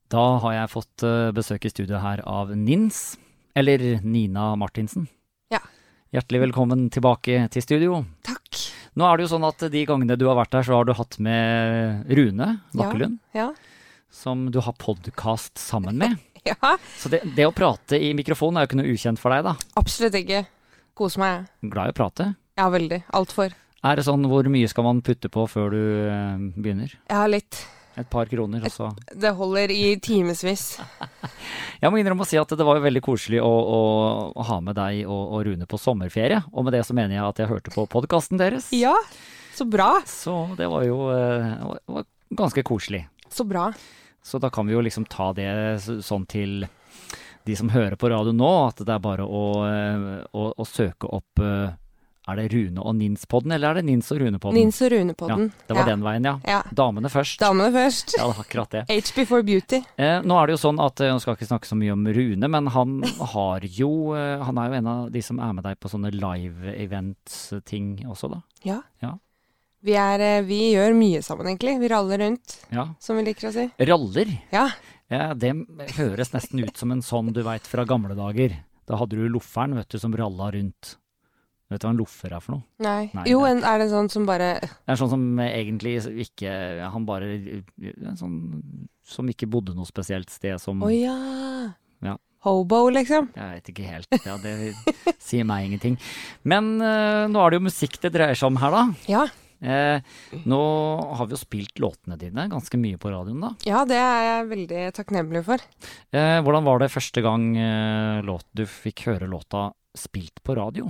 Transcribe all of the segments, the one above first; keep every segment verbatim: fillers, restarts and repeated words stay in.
Da har jeg fått uh, besøk i studio her av Nins, eller Nina Martinsen. Ja. Hjertelig velkommen tilbake til studio. Takk. Nå er det jo sånn at de gangene du har vært der, så har du hatt med Rune Bakkelund, Ja, ja. som du har podcast sammen med. Ja, Så det, det å prate i mikrofonen er jo ikke noe ukjent for deg da. absolutt ikke. Kos meg. Glad i å prate. Ja, veldig. Alt for. Er det sånn, hvor mye skal man putte på før du uh, begynner? Jeg har litt. Et par kroner, og så... Det holder i timesvis. Jeg må innrømme å si at det var jo veldig koselig å, å, å ha med deg og, og Rune på sommerferie, og med det så mener jeg at jeg hørte på podcasten deres. Ja, så bra. Så det var jo uh, det var ganske koselig. Så bra. Så da kan vi jo liksom ta det sånn til de som hører på radio nå, at det er bare å, å, å søke opp, er det Rune og Nins-podden, eller er det Nins og Rune-podden? Nins og Rune-podden. Ja, det var ja. den veien, ja. Ja. Damene først. Damene først. Ja, det var akkurat det. H before beauty. Eh, nå er det jo sånn at, jeg skal ikke snakke så mye om Rune, men han har jo, eh, han er jo en av de som er med deg på sånne live-events-ting også da. Ja. Ja. Vi, er, vi gjør mye sammen egentlig. Vi raller rundt, Ja. som vi liker å si. Raller. Ja. Ja, det høres nesten ut som en sånn du vet fra gamle dager. Da hadde du lofferen, vet du, som ralla rundt. Vet du hva en loffer er for noe? Nei. Nei, jo, det- en, er det sånn som bare... Det er sånn som egentlig ikke, han bare, en sånn, som ikke bodde noe spesielt sted som, Å ja. Ja. Hobo, liksom. jeg vet ikke helt, ja, det sier meg ingenting. Men eh, nå er det jo musikk det dreier seg om her da. Ja. Eh, nå har vi jo spilt låtene dine ganske mye på radioen da. Ja, det er jeg veldig takknemlig for. Eh, hvordan var det første gang eh, låt, du fikk høre låta spilt på radio?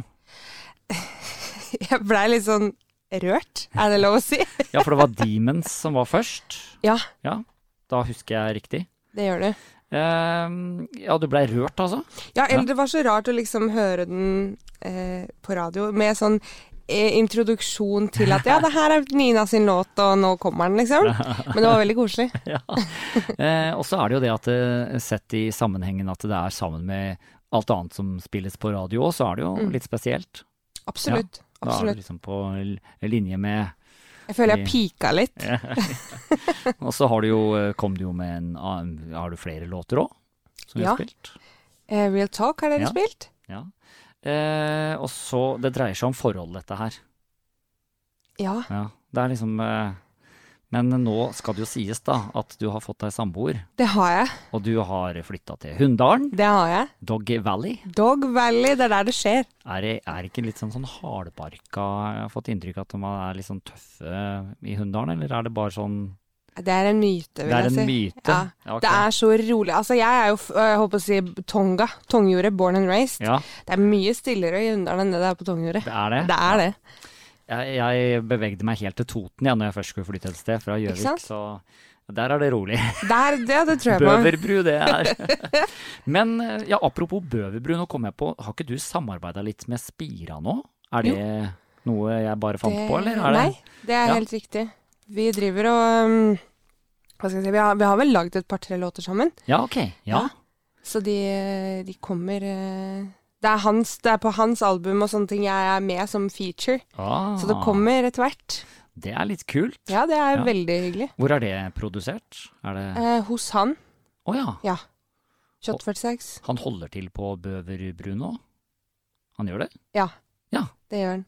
Jeg ble litt sånn rørt, er det lov å si? Ja, for det var Demons som var først. Ja, Ja, da husker jeg riktig. det gjør du. Eh, ja, du ble rørt altså. Ja, eller det var så rart å liksom høre den eh, på radio med sånn eh, introduksjon til at ja, det her er Nina sin låt, og nå kommer den, liksom. Men det var veldig koselig. Ja. Eh, og så er det jo det at eh, sett i sammenhengen at det er sammen med alt annet som spilles på radio, så er det jo Mm. litt spesielt. Absolutt. Da er det Absolutt. liksom på l- linje med Jeg føler jeg pika litt. Og så har du jo, kom du jo med en annen, har du flere låter også som vi Ja. har spilt? Eh, Real Talk har dere Ja. spilt? Ja. Eh, og så, det dreier seg om forhold dette her. Ja. Ja, det er liksom, eh, men nå skal det jo sies da, at du har fått deg samboer, Det har jeg. og du har flyttet til Hunndalen, Det har jeg. Dog Valley. Dog Valley, det er der det skjer. Er det er ikke litt sånn, sånn hardbarka, jeg har fått inntrykk av at man er litt sånn tøffe i Hunndalen, eller er det bare sånn, Det er en myte, vil det er jeg en si. myte? Ja. Ja, ok. Det er så rolig. Altså, jeg er jo, f- jeg håper å si, Tonga. Tongjordet, born and raised. Ja, Det er mye stillere i Hunndalen enn det det er på Tongjordet. det er det. Det er det. Jeg, jeg bevegde meg helt til Toten ja, når jeg først skulle flytte et sted fra Ikke Gjøvik, sant? så der er det rolig. Der, det, det tror jeg på. Bøverbru, det er. Men ja, apropos Bøverbru, nå kom jeg på, har ikke du samarbeidet litt med Spira nå? Er det noe jeg bare fant Det- på, eller er det? Nei, det er Ja. helt riktig. Vi driver og um, Hva skal jeg si? Vi har, vi har vel lagd et par-tre låter sammen. Ja, ok. Ja. Ja. Så de, de kommer eh, det, er hans, det er på hans album og sånne ting jeg er med som feature. Ah, Så det kommer etter hvert. Det er litt kult. Ja, det er Ja. veldig hyggelig. Hvor er det produsert? Er det... Eh, hos han. Å ja, Ja. Shot førtiseks. han holder til på Bøverbru nå? Han gjør det? Ja. Ja. Det gjør han.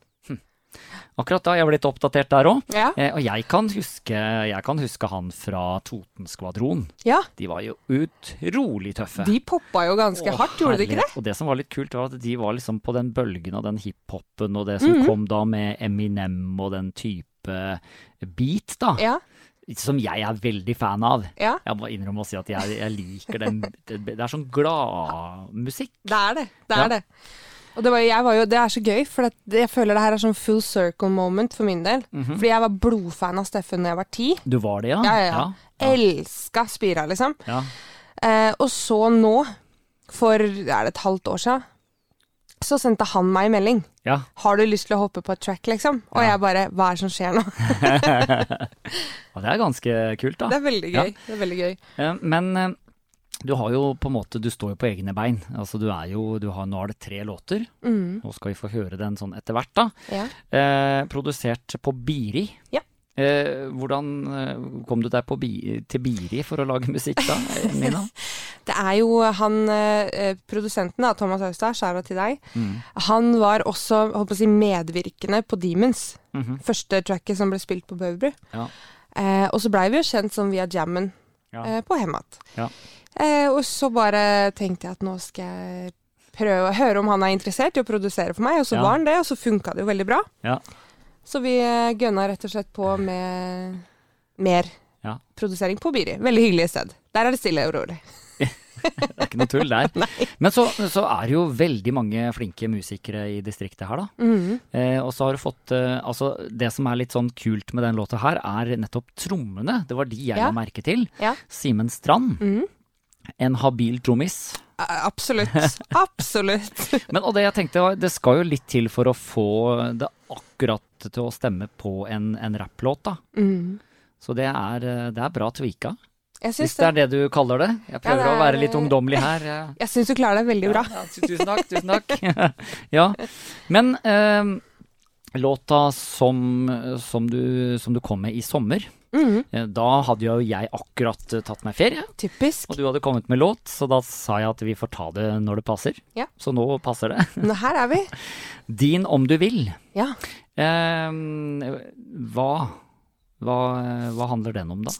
Akkurat da, jeg ble litt oppdatert der også. Ja. Eh, og jeg kan, huske, jeg kan huske han fra Toten-skvadron. ja. De var jo utrolig tøffe. De poppa jo ganske Å, hardt, gjorde de ikke det? herlighet. Og det som var litt kult var at de var liksom på den bølgen av den hiphopen og det som Mhm. kom da med Eminem og den type beat da, Ja. som jeg er veldig fan av. Ja. Jeg må innrømme å si at jeg, jeg liker den, det, det er sånn glad musikk. Det er det. Det Ja. er det. Og det, var, jeg var jo, det er så gøy, for at jeg føler det her er sånn full circle moment for min del. Mhm. Fordi jeg var blodfan av Steffen da jeg var ti. Du var det, ja? Ja, ja, ja. ja. Elska Spira, liksom. ja. Eh, og så nå, for er det et halvt år siden, så sendte han meg en melding. ja. Har du lyst til å hoppe på et track, liksom? Og Ja. jeg bare, hva er det som skjer nå? Og det er ganske kult da. Det er veldig Ja. gøy. Det er veldig gøy. Eh, Men eh, du har jo på en måte, du står jo på egne bein. Altså du er jo, du har, nå er det tre låter. Mm. Nå skal vi få høre den sånn etter hvert da. Ja. Eh, produsert på Biri. Ja. Eh, hvordan eh, kom du deg på bi til Biri for å lage musikk da, Nina? Det er jo han, eh, produsenten da, Thomas Austad, skjæra til deg. Mm. Han var også, holdt på å si, medvirkende på Demons. Mhm. Første tracket som ble spilt på Bøvbru. Ja. Eh, og så ble vi jo kjent som via jammen Ja. eh, på Hemmat. Ja. Eh, og så bare tenkte jeg at nå skal jeg prøve å høre om han er interessert i å produsere for meg, og så Ja. var han det, og så funka det jo veldig bra. Ja. Så vi eh, gønna rett og slett på med mer Ja. produsering på Biri. Veldig hyggelig sted. Der er det stille og rolig. Det er ikke noe tull der. Men så, så er det jo veldig mange flinke musikere i distriktet her da. Mhm. Eh, og så har du fått, eh, altså det som er litt sånn kult med den låta her, er nettopp trommene. Det var de jeg Ja. la merke til. Ja. Simen Strand, Mhm. en habil trommis. Eh, Absolutt. Absolutt. Men og det jeg tenkte, var, det skal jo litt til for å få det akkurat til å stemme på en, en rapplåt da. Mhm. Så det er, eh, det er bra tweaka. Jeg Hvis syns det er det. det du kaller det. Jeg prøver Ja, det å være er- litt ungdommelig her. Ja. Jeg syns du klarer deg veldig bra. Ja, ja, tusen takk, tusen takk. Ja, men eh, låta som, som, du, som du kom med i sommer, Mhm. eh, da hadde jo jeg akkurat eh, tatt meg ferie, Typisk. og du hadde kommet med låt, så da sa jeg at vi får ta det når det passer. Ja. Så nå passer det. Nå her er vi. Din om du vil. Ja. Eh, hva, hva, hva handler den om da?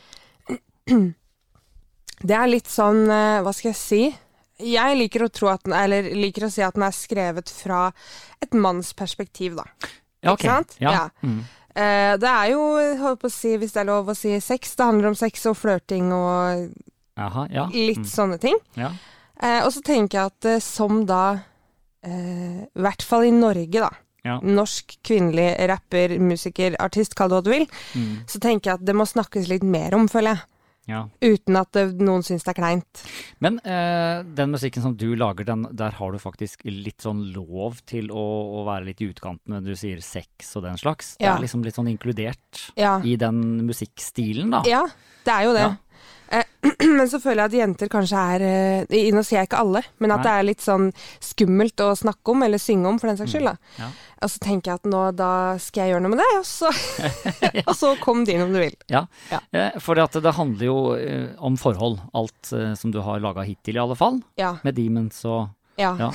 Det er litt sånn, eh, hva skal jeg si? Jeg liker å tro at den, eller liker å si at den er skrevet fra et mannsperspektiv, da. Ja, Ikke sant? Ja. Ja. Mm. Eh, det er jo, holdt på å si, hvis det er lov å si sex, det handler om sex og flørting og Jaha, ja. litt Mm. sånne ting. Ja. Eh, og så tenker jeg at eh, som da, eh, i hvert fall i Norge da, Ja. norsk kvinnelig rapper, musiker, artist, kall det hva du vil, Mm. så tenker jeg at det må snakkes litt mer om, føler jeg. Ja. Uten at det, noen syns det er kleint. Men eh, den musikken som du lager, den, der har du faktisk litt sånn lov til å, å være litt i utkanten når du sier sex og den slags. Det Ja. er liksom litt sånn inkludert Ja, i den musikkstilen da. ja det er jo det. Ja. Eh, men så føler jeg at jenter kanskje er, eh, nå sier jeg ikke alle, men at Nei. det er litt sånn skummelt å snakke om, eller synge om for den saks skyld da. Ja. Og så tenker jeg at nå, da skal jeg gjøre noe med det, og så, og så kom din om du vil. Ja, Ja. Eh, for at det handler jo eh, om forhold, alt eh, som du har laget hittil i alle fall, Ja, med Demons og ja. ja.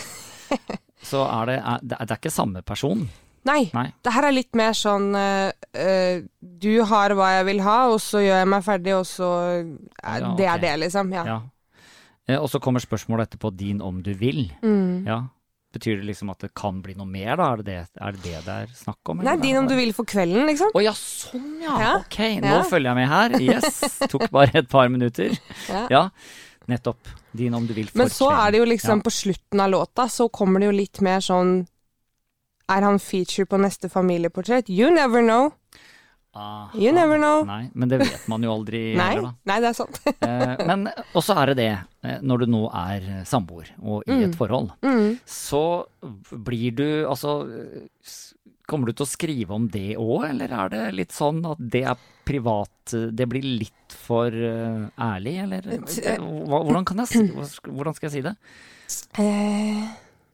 Så er det, er, det er det er ikke samme person. Nei, Nei. det her er litt mer sånn, eh, eh, du har hva jeg vil ha, og så gjør jeg meg ferdig, og så, eh, Ja, det ok. er det liksom, ja. Ja. Eh, og så kommer spørsmålet etterpå, din om du vil. Mm. Ja. Betyr det liksom at det kan bli noe mer da? Er det det er det, det det er snakk om? Nei, eller? din om du vil for kvelden, liksom. Å ja, sånn ja. Ja. Ok, nå Ja. følger jeg med her. Yes, tok bare et par minutter. Ja. Ja, nettopp. Din om du vil for Men så er det jo liksom Ja. på slutten av låta, så kommer det jo litt mer sånn, er han feature på neste familieportrett? You never know. Aha. You never know. Nei, men det vet man jo aldri Nei, heller da. nei, det er sant. Eh, men også er det det, eh, når du nå er samboer og i Mm. et forhold, Mm. så blir du, altså, eh, s- kommer du til å skrive om det også, eller er det litt sånn at det er privat, eh, det blir litt for eh, ærlig, eller T- hva, hvordan kan jeg si, hva sk- hvordan skal jeg si det? Eh,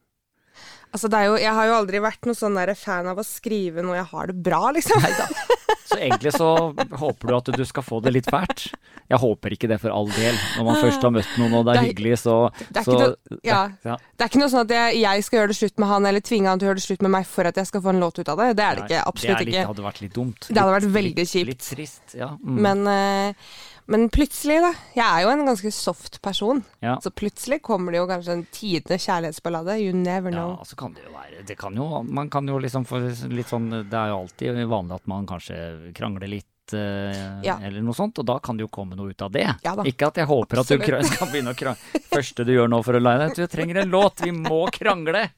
altså, det er jo, jeg har jo aldri vært noen sånn der fan av å skrive når jeg har det bra, liksom. Så egentlig så håper du at du skal få det litt fælt. Jeg håper ikke det for all del. Når man først har møtt noen og det er Det er- hyggelig, så, det er så ikke noe- ja. ja. Det er ikke noe sånn at jeg, jeg skal gjøre det slutt med han, eller tvinge han til å gjøre det slutt med meg for at jeg skal få en låt ut av det. Det er det ikke, absolutt det er litt, ikke. Det hadde vært litt dumt. Det hadde vært Litt- veldig litt- kjipt. Litt trist, ja. Mm. Men, eh, men plutselig, da. Jeg er jo en ganske soft person. Ja. Så plutselig kommer det jo kanskje en tidenes kjærlighetsballade. You never know. Ja, så kan det jo være det kan jo, Man kan jo liksom få litt sånn Det er jo alltid vanlig at man kanskje krangler litt, eh, Ja. eller noe sånt, og da kan det jo komme noe ut av det. Ja da. Ikke at jeg håper at du Absolutt. kra- skal begynne å krangle. Første du gjør nå for å leie deg, du trenger en låt, vi må krangle!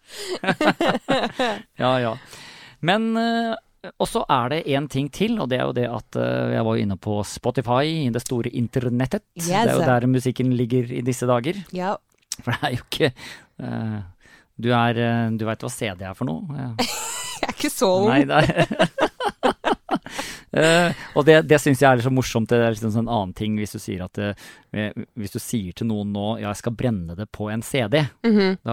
Ja, ja. Men eh, også er det en ting til, og det er jo det at eh, jeg var jo inne på Spotify, i det store internettet. Yes. Det er jo der musikken ligger i disse dager. Ja. For det er jo ikke eh, Du er eh, Du vet hva C D er for noe? Ja. Jeg er ikke så ung. Nei, det er Eh, og det, det synes jeg er litt så morsomt. Det er liksom en sånn annen ting hvis du sier at eh, hvis du sier til noen nå, ja, jeg skal brenne det på en C D, Mhm. da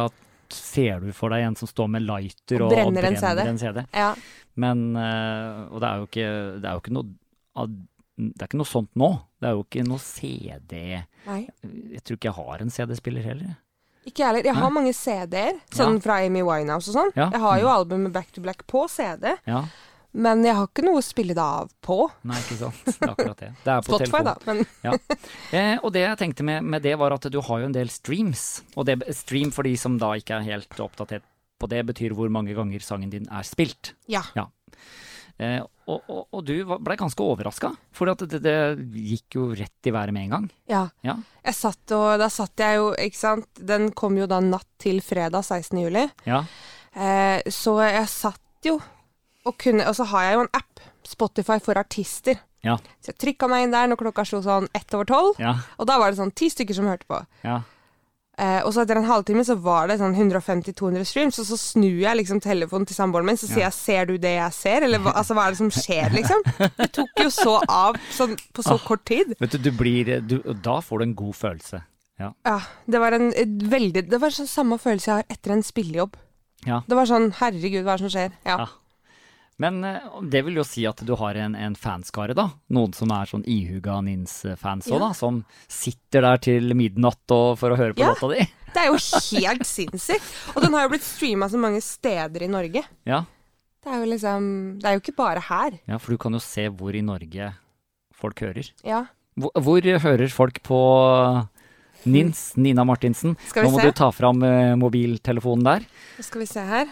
ser du for deg en som står med lighter Og og, brenner en brenner C D. en C D. Ja. Men, eh, og det er jo ikke, det er jo ikke noe, av- det er ikke noe sånt nå. Det er jo ikke noe C D. Nei. Jeg tror ikke jeg har en C D-spiller heller. Ikke jeg heller. Jeg har Nei. mange C D-er, sånn Ja. fra Amy Winehouse og sånn. Ja. Jeg har jo Mm. albumet Back to Black på C D, Ja, men jeg har ikke noe å spille det av på. nei, ikke sant. Det er akkurat det. Det er på Spotify, telefon. da. Men Ja. Eh, og det jeg tenkte med, med det var at du har jo en del streams. Og det, stream for de som da ikke er helt oppdatert på det, betyr hvor mange ganger sangen din er spilt. ja. Eh, og, og, og du var- ble ganske overraska, for at det, det gikk jo rett i været med en gang. ja. Ja, Jeg satt og Da satt jeg jo, ikke sant. Den kom jo da natt til fredag sekstende juli. ja, Eh, så jeg satt jo og kunne Og så har jeg jo en app, Spotify for artister. ja, Så jeg trykka meg inn der når klokka slo sånn ett over tolv. ja, Og da var det sånn ti stykker som hørte på. ja. Eh, og så etter en halvtime så var det sånn hundre femti til to hundre streams, og så snur jeg liksom telefonen til samboeren min, så sier Ja. jeg 'ser du det jeg ser', eller hva, altså, hva er det som skjer, liksom? Det tok jo så av sånn, på så kort tid. Vet du, du blir du, Da får du en god følelse. Ja. Ja, det var en et veldig Det var sånn samme følelse jeg har etter en spillejobb. Ja. Det var sånn 'herregud, hva er det som skjer'? Ja. Ja. Men eh, det vil jo si at du har en, en fanskare, da. Noen som er sånn ihuga Nins-fans òg, Ja. da. Som sitter der til midnatt og, for å høre på Ja. låta di. Det er jo helt sinnssykt. Og den har jo blitt streama så mange steder i Norge. Ja. Det er jo liksom Det er jo ikke bare her. ja, for du kan jo se hvor i Norge folk hører. Ja. Hvor, hvor hører folk på Nins, Nina Martinsen? Skal vi Nå må se. du ta fram eh, mobiltelefonen der. Nå skal vi se her.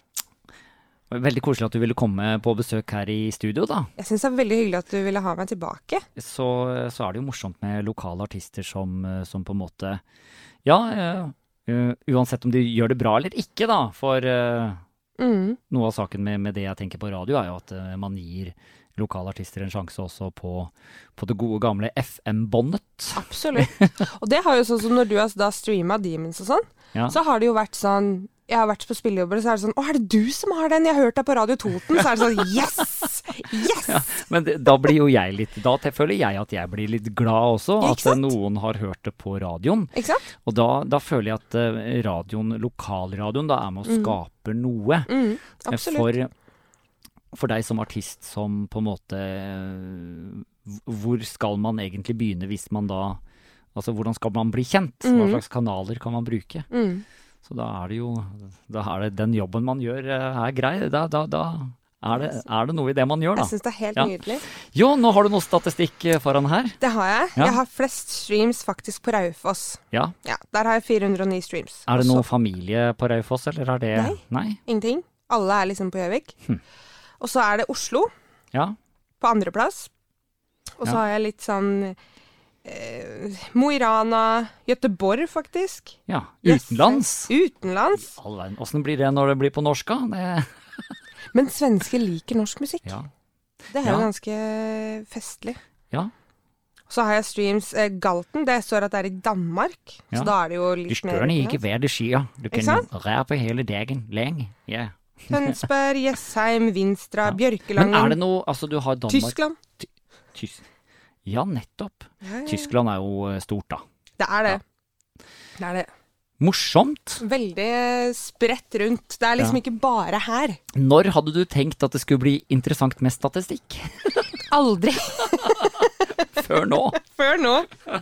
Veldig koselig at du ville komme på besøk her i studio, da. Jeg syns det er veldig hyggelig at du ville ha meg tilbake. Så, så er det jo morsomt med lokale artister som, eh, som på en måte Ja, eh, eh, uansett om de gjør det bra eller ikke, da. For eh, Mm. noe av saken med, med det jeg tenker på radio, er jo at eh, man gir lokale artister en sjanse også på, på det gode gamle F M-båndet. Absolutt. Og det har jo sånn som når du har da streama Demons og sånn, Ja. så har det jo vært sånn Jeg har vært på spillejobber, og så er det sånn 'Å, er det du som har den? Jeg har hørt deg på Radio Toten.' Så er det sånn Yes! Yes! Men det, da blir jo jeg litt Da te- føler jeg at jeg blir litt glad også, Ja, at ikke sant? noen har hørt det på radioen. Ikke sant? Og da, da føler jeg at eh, radioen, lokalradioen, da er med å skape noe. Mm, Eh, absolutt. For, for deg som artist som på en måte eh, Hvor skal man egentlig begynne hvis man da Altså hvordan skal man bli kjent? Hva Mhm. slags kanaler kan man bruke? Mm. Så da er det jo Da er det den jobben man gjør eh, er grei. Da, da, da er, det, er det noe i det man gjør, Jeg da. syns det er helt Ja. nydelig. Jo, nå har du noe statistikk eh, foran her. Det har jeg. Ja. Jeg har flest streams faktisk på Raufoss. Ja. Ja, der har jeg fire hundre og ni streams. Er det Og så noe familie på Raufoss, eller er det Nei. Nei? Ingenting. Alle er liksom på Gjøvik. Hm. Og så er det Oslo Ja. på andreplass. Og så Ja. har jeg litt sånn eh, Mo i Rana, Göteborg faktisk. ja. Yes. Utenlands. Utenlands. All verden. Åssen blir det når det blir på norsk, da? Det, Men svensker liker norsk musikk. ja. Det er jo Ja. ganske festlig. Ja. Så har jeg streams eh, Galten. Det står at det er i Danmark. Ja. Så da er det jo Du litt mer stører ikke hva det skjer. Du Ikke kan sant? rape hele dagen lenge. Ja. Tønsberg, Jessheim, Vinstra, Ja. Men er det Bjørkelangen. noe Altså, du har Danmark Tyskland. Tys Ja, nettopp. Ja, ja. Tyskland er jo eh, stort, da. Det er det. Det er det. Morsomt. Veldig spredt rundt. Det er liksom Ja. ikke bare her. Når hadde du tenkt at det skulle bli interessant med statistikk? Aldri Før nå. før nå.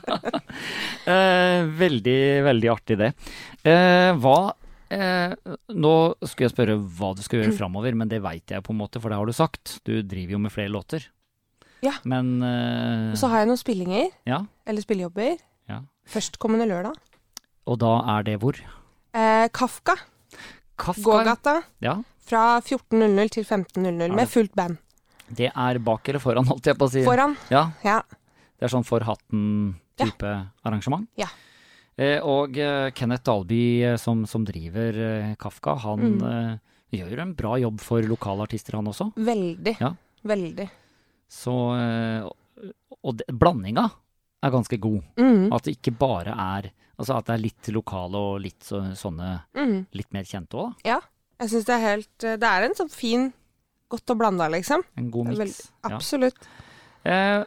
Eh, veldig, veldig artig det. Eh, hva eh, Nå skulle jeg spørre hva du skal gjøre framover, men det veit jeg på en måte, for det har du sagt. Du driver jo med flere låter. Ja. Men eh, Og så har jeg noen spillinger, Ja. eller spillejobber. Ja. Førstkommende lørdag. Og da er det hvor? Eh, Kafka, Kafka. gågata, Ja. fra fjorten null null til femten null null Ja, med det- fullt band. Det er bak eller foran, holdt jeg på å si. Foran. Ja, Ja. det er sånn for hatten-type arrangement. Ja. Eh, og eh, Kenneth Dalby, eh, som, som driver eh, Kafka, han Mm. eh, gjør en bra jobb for lokalartister, han også. Veldig. Ja. Veldig. Så eh, Og det, blandinga er ganske god. Mm. At det ikke bare er Altså at det er litt lokale og litt så, sånne Mm. litt mer kjente òg, da. Ja. Jeg syns det er helt Det er en sånn fin, godt og blanda, liksom. En god Det er miks. veldig- Absolutt. Ja. Eh,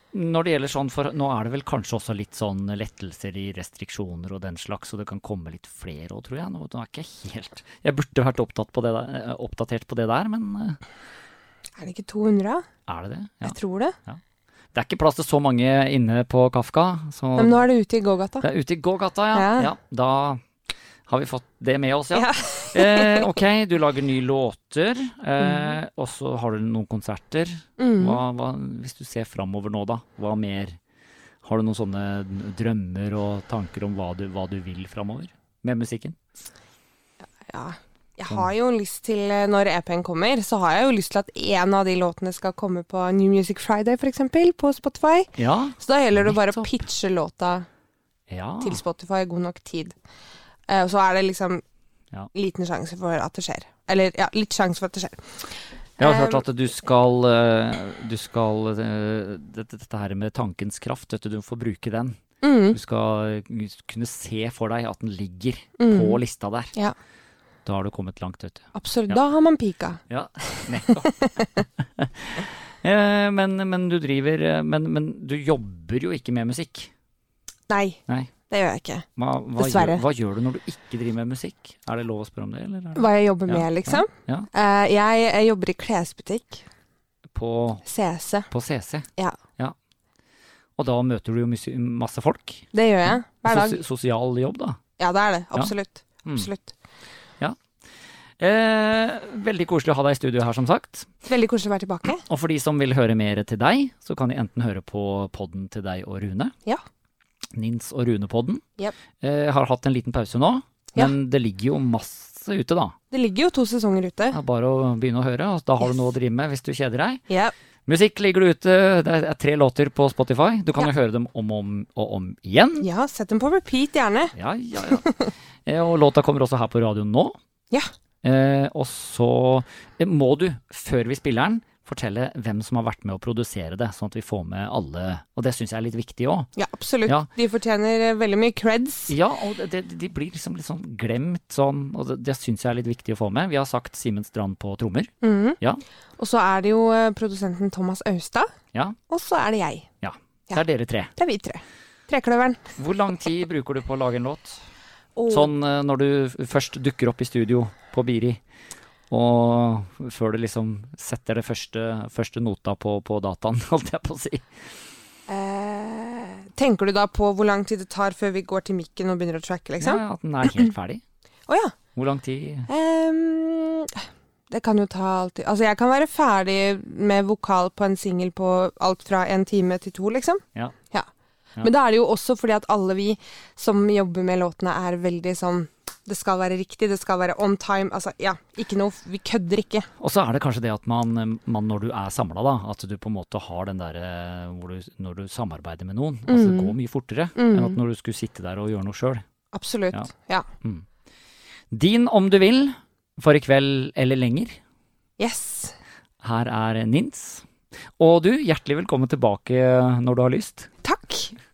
når det gjelder sånn, for nå er det vel kanskje også litt sånn lettelser i restriksjoner og den slags, og det kan komme litt flere også, tror jeg. Nå, nå er ikke helt... Jeg burde vært opptatt på det der, oppdatert på det der, men... Er det ikke to hundre? Er det det? Ja. Jeg tror det. Ja. Det er ikke plass til så mange inne på Kafka. Så men nå er det ute i gågata. Det er ute i gågata, ja. Ja. Ja, da har vi fått det med oss, ja. Ja. eh, ok, du lager nye låter, eh, mm. og så har du noen konserter. Mm. Hva, hva, hvis du ser fremover nå da, hva mer? Har du noen sånne drømmer og tanker om hva du, hva du vil fremover med musikken? Ja, jeg har jo lyst til, når E P-en kommer, så har jeg jo lyst til at en av de låtene skal komme på New Music Friday, for eksempel, på Spotify. Ja, så da gjelder det bare å nettopp. pitche låta Ja. til Spotify god nok tid. Eh, og så er det liksom Ja. liten sjanse for at det skjer. Eller, ja, litt sjanse for at det skjer. Jeg har Eh, hørt at du skal, eh, du skal eh, dette, dette her med tankens kraft, vet du, du får bruke den. mm, Du skal kunne se for deg at den ligger mm, på lista der. Ja. Da har du kommet langt, vet du. absolutt. Ja. Da har man pika. Ja, nettopp. eh, men, men du driver, men, men du jobber jo ikke med musikk. Nei, Nei. det gjør jeg ikke. Hva, hva, Dessverre. gjør, hva gjør du når du ikke driver med musikk? Er det lov å spørre om det? Eller er det? Hva jeg jobber Ja, med, liksom. Ja, Eh, jeg, jeg jobber i klesbutikk. på, C C. på C C. Ja. Ja. Og da møter du jo mus- masse folk. Det gjør jeg. Hver dag. Sos sosial jobb, da. Ja, det er det. Absolutt. Mm. Absolutt. Eh, veldig koselig å ha deg i studio her, som sagt. Veldig koselig å være tilbake. Og for de som vil høre mer til deg, så kan de enten høre på podden til deg og Rune. Ja. Nins og Rune-podden. Yep. Eh, har hatt en liten pause nå, Ja. men det ligger jo masse ute, da. Det ligger jo to sesonger ute. Det er bare å begynne å høre, og da har Yes. du noe å drive med hvis du kjeder deg. Ja. Musikk ligger det ute, det er tre låter på Spotify. Du kan Ja. jo høre dem om og om, og om igjen. ja, sett dem på repeat, gjerne. Ja, ja, ja. Eh, og låta kommer også her på radioen nå. Ja. Eh, og så eh, må du, før vi spiller den, fortelle hvem som har vært med å produsere det, sånn at vi får med alle. Og det synes jeg er litt viktig også. Ja, absolutt. Ja. De fortjener eh, veldig mye creds. Ja, og det, det, de blir liksom litt sånn glemt sånn, og det, det synes jeg er litt viktig å få med. Vi har sagt Simen Strand på trommer. Mhm. Ja. Og så er det jo eh, produsenten Thomas Austad, Ja, og så er det jeg. ja. Ja. Det er dere tre. Det er vi tre. Trekløveren. Hvor lang tid bruker du på å lage en låt? Og Sånn eh, når du f- først dukker opp i studio på Biri, og før du liksom setter det første, første nota på, på dataen, holdt jeg på å si. eh, tenker du da på hvor lang tid det tar før vi går til mikken og begynner å tracke, liksom? Ja, at den er helt ferdig. Å ja. Hvor lang tid? Ehm, det kan jo ta alltid Altså, jeg kan være ferdig med vokal på en singel på alt fra en time til to, liksom. Ja. Ja. Ja. Men da er det jo også fordi at alle vi som jobber med låtene, er veldig sånn det skal være riktig, det skal være on time. Altså, ja, ikke noe Vi kødder ikke. Og så er det kanskje det at man, man når du er samla, da, at du på en måte har den derre hvor du når du samarbeider med noen, altså det går mye fortere Mm. enn at når du skulle sitte der og gjøre noe sjøl. Absolutt. Ja. Ja. Mm. Din om du vil, for i kveld eller lenger. Yes. Her er Nins. Og du, hjertelig velkommen tilbake når du har lyst. Takk.